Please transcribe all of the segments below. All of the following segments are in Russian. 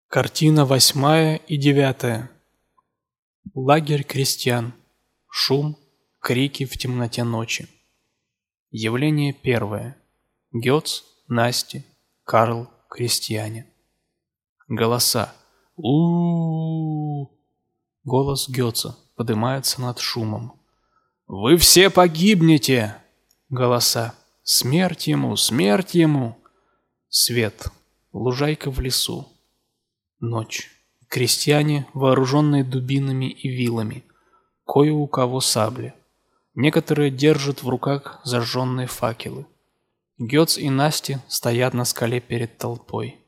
Картина 8 и 9. Лагерь крестьян. Шум, крики в темноте ночи. Явление 1. Гёц, Насти, Карл, крестьяне. Голоса. У-у-у. Голос Гёца поднимается над шумом. «Вы все погибнете!» Голоса. «Смерть ему! Смерть ему!» Свет. Лужайка в лесу. Ночь. Крестьяне, вооруженные дубинами и вилами. Кое у кого сабли. Некоторые держат в руках зажженные факелы. Гёц и Насти стоят на скале перед толпой.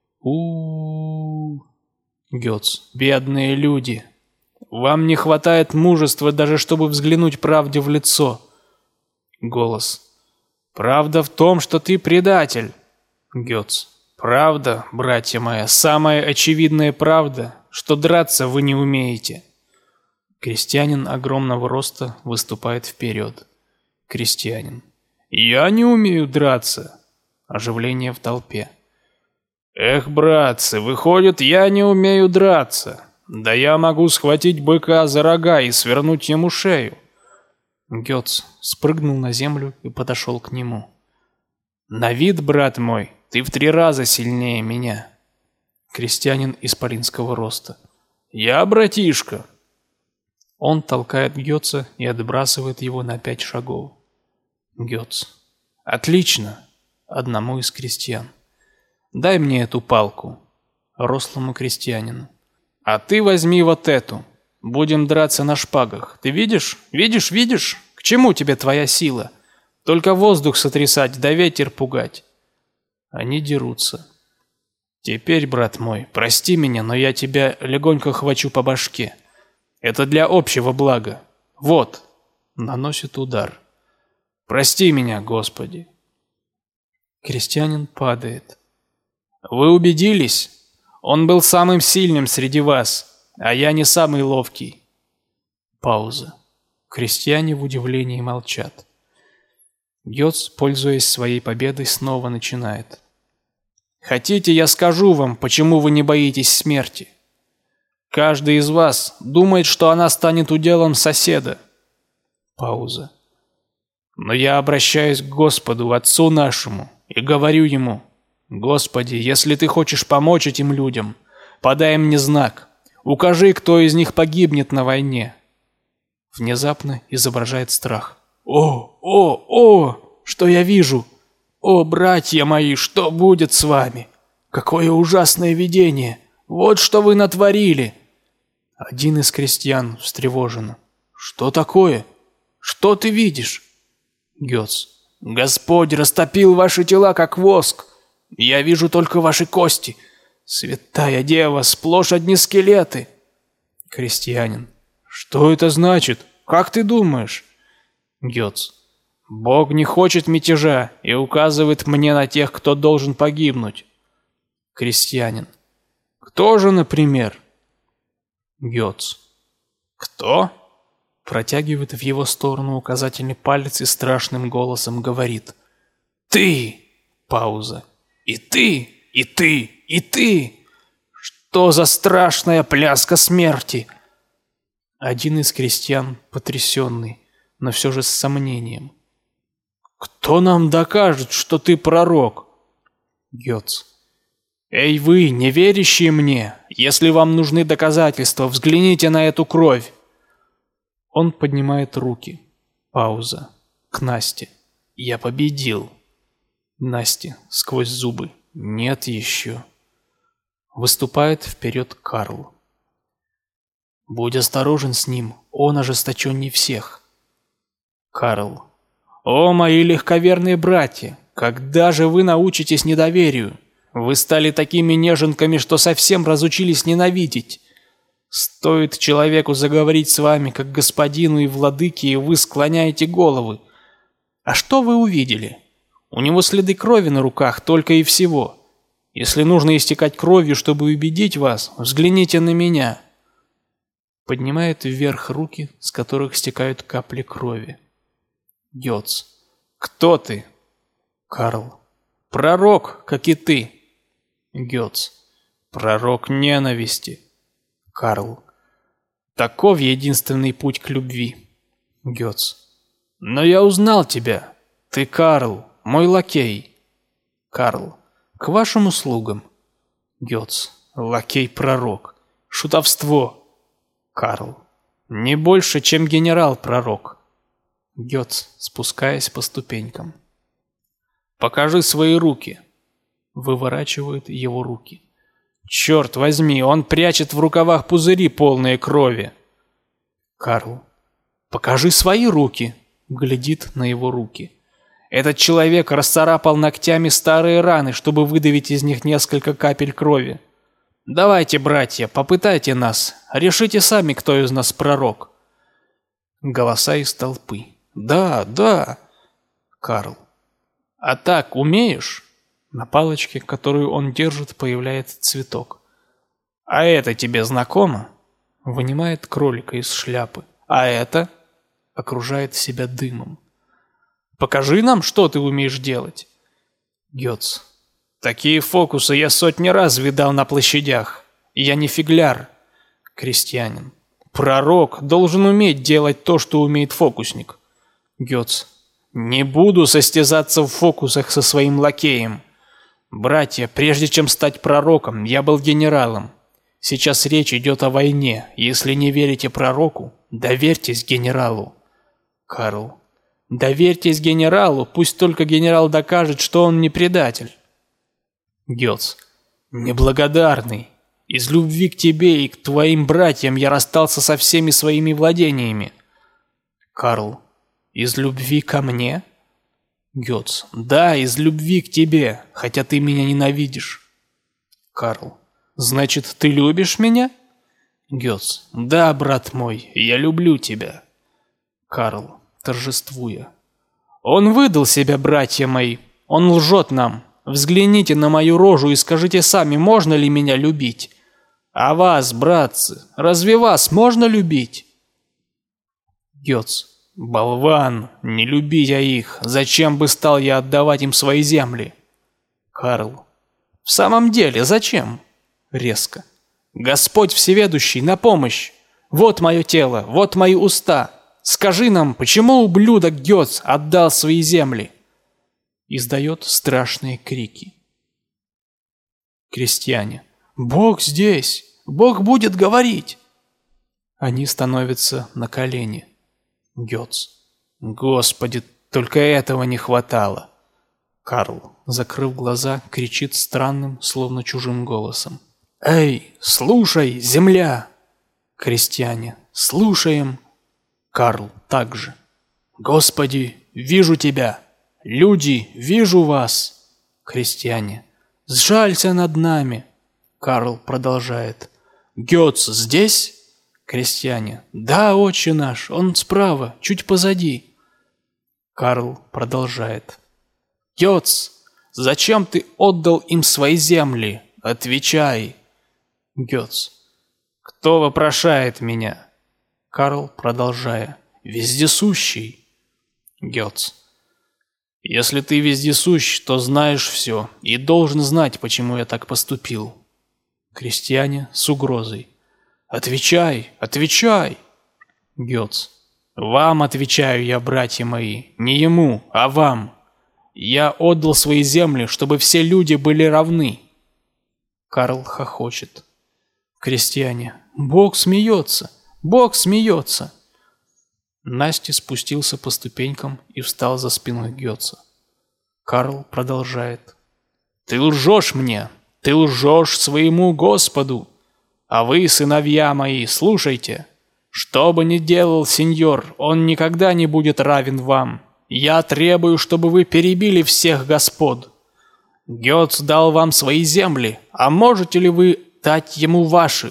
У-у-у. Гёц. Бедные люди! Вам не хватает мужества даже чтобы взглянуть правде в лицо. Голос. Правда в том, что ты предатель. Гёц. Правда, братья мои, самая очевидная правда, что драться вы не умеете. Крестьянин огромного роста выступает вперед. Крестьянин. Я не умею драться. Оживление в толпе. Эх, братцы, выходит, я не умею драться. Да я могу схватить быка за рога и свернуть ему шею. Гёц спрыгнул на землю и подошел к нему. На вид, брат мой, ты в 3 раза сильнее меня. Крестьянин исполинского роста. Я братишка. Он толкает Гёца и отбрасывает его на 5 шагов. Гёц. Отлично. Одному из крестьян. Дай мне эту палку. Рослому крестьянину. А ты возьми вот эту. Будем драться на шпагах. Ты видишь? Видишь? К чему тебе твоя сила? Только воздух сотрясать, да ветер пугать. Они дерутся. Теперь, брат мой, прости меня, но я тебя легонько хвачу по башке. Это для общего блага. Вот. Наносит удар. Прости меня, Господи. Крестьянин падает. Вы убедились? Он был самым сильным среди вас, а я не самый ловкий. Пауза. Крестьяне в удивлении молчат. Гёц, пользуясь своей победой, снова начинает. Хотите, я скажу вам, почему вы не боитесь смерти? Каждый из вас думает, что она станет уделом соседа. Пауза. Но я обращаюсь к Господу, Отцу нашему, и говорю ему: Господи, если ты хочешь помочь этим людям, подай мне знак. Укажи, кто из них погибнет на войне. Внезапно изображает страх. О, что я вижу? О, братья мои, что будет с вами? Какое ужасное видение! Вот что вы натворили! Один из крестьян встревожен. Что такое? Что ты видишь? Гёц. Господь растопил ваши тела, как воск. Я вижу только ваши кости. Святая Дева, сплошь одни скелеты. Крестьянин. Что это значит? Как ты думаешь? Гёц. Бог не хочет мятежа и указывает мне на тех, кто должен погибнуть. Крестьянин. Кто же, например? Гёц. Кто? Протягивает в его сторону указательный палец и страшным голосом говорит. Ты! Пауза. И ты, и ты, и ты! Что за страшная пляска смерти? Один из крестьян, потрясенный, но все же с сомнением. Кто нам докажет, что ты пророк? Гёц. Эй вы, не верящие мне, если вам нужны доказательства, взгляните на эту кровь. Он поднимает руки. Пауза. К Насте. Я победил. Насте сквозь зубы. Нет еще. Выступает вперед Карл. Будь осторожен с ним, он ожесточенней всех. Карл. О, мои легковерные братья, когда же вы научитесь недоверию? Вы стали такими неженками, что совсем разучились ненавидеть. Стоит человеку заговорить с вами, как господину и владыке, и вы склоняете головы. А что вы увидели? У него следы крови на руках, только и всего. Если нужно истекать кровью, чтобы убедить вас, взгляните на меня. Поднимает вверх руки, с которых стекают капли крови. Гёц. Кто ты? Карл. Пророк, как и ты. Гёц. Пророк ненависти. Карл. Таков единственный путь к любви. Гёц. Но я узнал тебя. Ты Карл, мой лакей. Карл. К вашим услугам. Гёц. Лакей-пророк. Шутовство. Карл. Не больше, чем генерал-пророк. Гёц, спускаясь по ступенькам. Покажи свои руки. Выворачивает его руки. Черт возьми, он прячет в рукавах пузыри, полные крови. Карл. Покажи свои руки. Глядит на его руки. Этот человек расцарапал ногтями старые раны, чтобы выдавить из них несколько капель крови. Давайте, братья, попытайте нас. Решите сами, кто из нас пророк. Голоса из толпы. Да, да. Карл. А так умеешь? На палочке, которую он держит, появляется цветок. А это тебе знакомо? Вынимает кролика из шляпы. А это? Окружает себя дымом. Покажи нам, что ты умеешь делать. Гёц. Такие фокусы я сотни раз видал на площадях. Я не фигляр. Крестьянин. Пророк должен уметь делать то, что умеет фокусник. Гёц. Не буду состязаться в фокусах со своим лакеем. Братья, прежде чем стать пророком, я был генералом. Сейчас речь идет о войне. Если не верите пророку, доверьтесь генералу. Карл. Доверьтесь генералу, пусть только генерал докажет, что он не предатель. Гёц. Неблагодарный. Из любви к тебе и к твоим братьям я расстался со всеми своими владениями. Карл. Из любви ко мне? Гёц. Да, из любви к тебе, хотя ты меня ненавидишь. Карл. Значит, ты любишь меня? Гёц. Да, брат мой, я люблю тебя. Карл, торжествуя. Он выдал себя, братья мои. Он лжет нам. Взгляните на мою рожу и скажите сами, можно ли меня любить? А вас, братцы, разве вас можно любить? Гёц. Болван, не люби я их. Зачем бы стал я отдавать им свои земли? Карл. В самом деле, зачем? Резко. Господь Всеведущий, на помощь. Вот мое тело, вот мои уста. Скажи нам, почему ублюдок Гёц отдал свои земли? Издает страшные крики. Крестьяне. Бог здесь! Бог будет говорить! Они становятся на колени. Гёц. Господи, только этого не хватало. Карл, закрыв глаза, кричит странным, словно чужим голосом. Эй, слушай, земля! Крестьяне. Слушаем. Карл также. Господи, вижу тебя! Люди, вижу вас! Крестьяне. Сжалься над нами! Карл продолжает. Гёц здесь? Крестьяне. Да, отче наш, он справа, чуть позади. Карл продолжает. Гёц, зачем ты отдал им свои земли? Отвечай. Гёц. Кто вопрошает меня? Карл, продолжая. Вездесущий. Гёц. Если ты вездесущ, то знаешь все и должен знать, почему я так поступил. Крестьяне с угрозой. Отвечай, отвечай. Гёц. Вам отвечаю я, братья мои, не ему, а вам. Я отдал свои земли, чтобы все люди были равны. Карл хохочет. Крестьяне. Бог смеется, Бог смеется. Настя спустился по ступенькам и встал за спиной Гёца. Карл продолжает. Ты лжешь мне, ты лжешь своему Господу. А вы, сыновья мои, слушайте. Что бы ни делал сеньор, он никогда не будет равен вам. Я требую, чтобы вы перебили всех господ. Гёц дал вам свои земли, а можете ли вы дать ему ваши?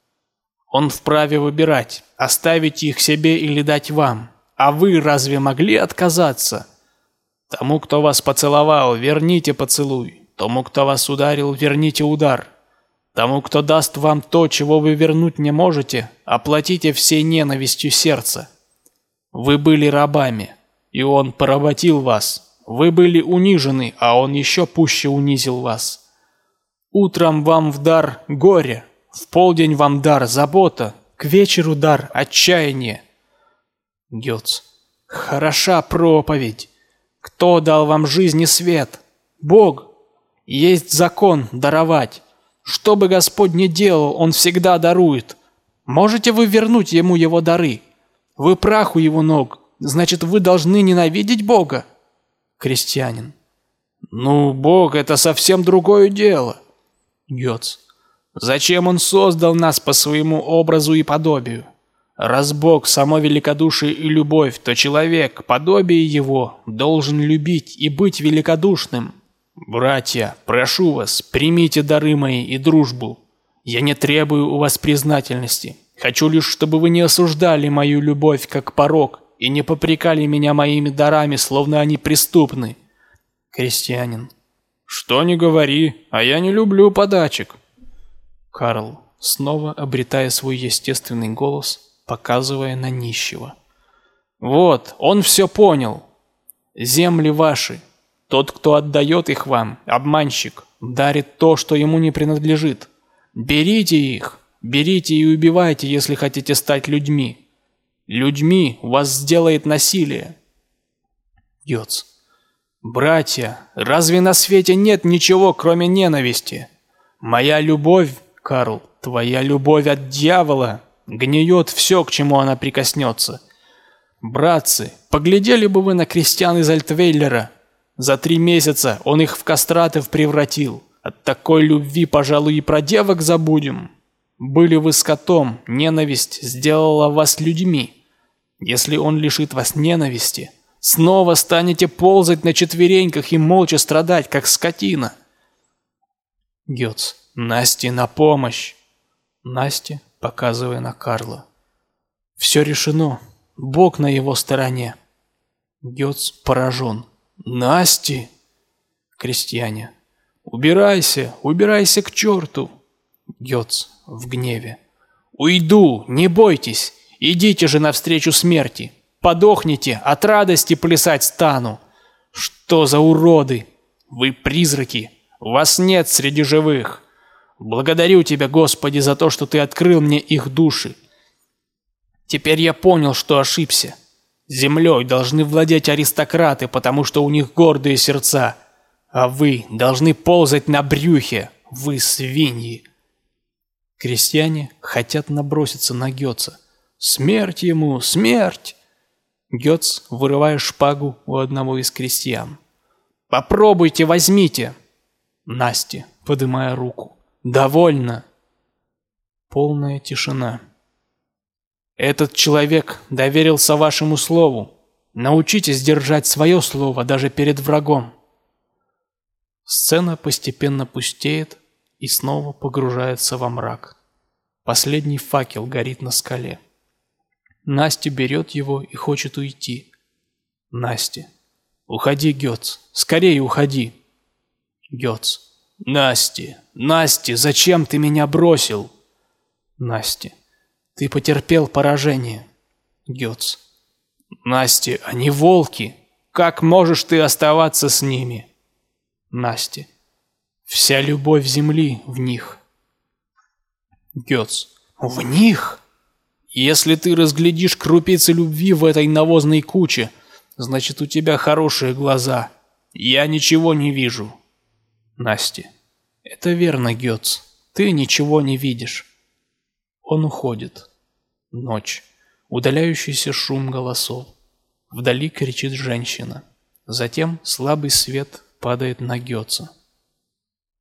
Он вправе выбирать, оставить их себе или дать вам. А вы разве могли отказаться? Тому, кто вас поцеловал, верните поцелуй. Тому, кто вас ударил, верните удар. Тому, кто даст вам то, чего вы вернуть не можете, оплатите всей ненавистью сердца. Вы были рабами, и он поработил вас. Вы были унижены, а он еще пуще унизил вас. Утром вам в дар горе, в полдень вам дар забота, к вечеру дар отчаяние. Гёц. Хороша проповедь. Кто дал вам жизнь и свет? Бог. Есть закон даровать. Что бы Господь ни делал, Он всегда дарует. Можете вы вернуть Ему Его дары? Вы прах у Его ног, значит, вы должны ненавидеть Бога? Крестьянин. Ну, Бог — это совсем другое дело. Гёц. Зачем Он создал нас по своему образу и подобию? Раз Бог — само великодушие и любовь, то человек, подобие Его, должен любить и быть великодушным. Братья, прошу вас, примите дары мои и дружбу. Я не требую у вас признательности. Хочу лишь, чтобы вы не осуждали мою любовь как порок и не попрекали меня моими дарами, словно они преступны. Крестьянин. Что ни говори, а я не люблю подачек. Карл, снова обретая свой естественный голос, показывая на нищего. Вот, он все понял. Земли ваши. Тот, кто отдает их вам, обманщик, дарит то, что ему не принадлежит. Берите их, берите и убивайте, если хотите стать людьми. Людьми вас сделает насилие. Гёц. Братья, разве на свете нет ничего, кроме ненависти? Моя любовь, Карл, твоя любовь от дьявола, гниет все, к чему она прикоснется. Братцы, поглядели бы вы на крестьян из Альтвейлера. За 3 месяца он их в кастратов превратил. От такой любви, пожалуй, и про девок забудем. Были вы скотом, ненависть сделала вас людьми. Если он лишит вас ненависти, снова станете ползать на четвереньках и молча страдать, как скотина. Гёц. Насте на помощь. Настя, показывая на Карла. Все решено. Бог на его стороне. Гёц поражен. Насте? Крестьяне. Убирайся, убирайся к черту. Гёц в гневе. Уйду, не бойтесь. Идите же навстречу смерти. Подохните, от радости плясать стану. Что за уроды? Вы призраки. Вас нет среди живых. Благодарю тебя, Господи, за то, что ты открыл мне их души. Теперь я понял, что ошибся. Землей должны владеть аристократы, потому что у них гордые сердца. А вы должны ползать на брюхе, вы свиньи. Крестьяне хотят наброситься на Гёца. Смерть ему, смерть! Гёц, вырывая шпагу у одного из крестьян. Попробуйте, возьмите. Настя, поднимая руку. Довольно. Полная тишина. Этот человек доверился вашему слову. Научитесь держать свое слово даже перед врагом. Сцена постепенно пустеет и снова погружается во мрак. Последний факел горит на скале. Настя берет его и хочет уйти. Настя. Уходи, Гёц. Скорее уходи. Гёц. Настя, Настя, зачем ты меня бросил? Настя. Ты потерпел поражение. Гёц. Настя, они волки. Как можешь ты оставаться с ними? Настя. Вся любовь земли в них. Гёц. В них? Если ты разглядишь крупицы любви в этой навозной куче, значит, у тебя хорошие глаза. Я ничего не вижу. Настя. Это верно, Гёц. Ты ничего не видишь. Он уходит. Ночь. Удаляющийся шум голосов. Вдали кричит женщина. Затем слабый свет падает на Гёца.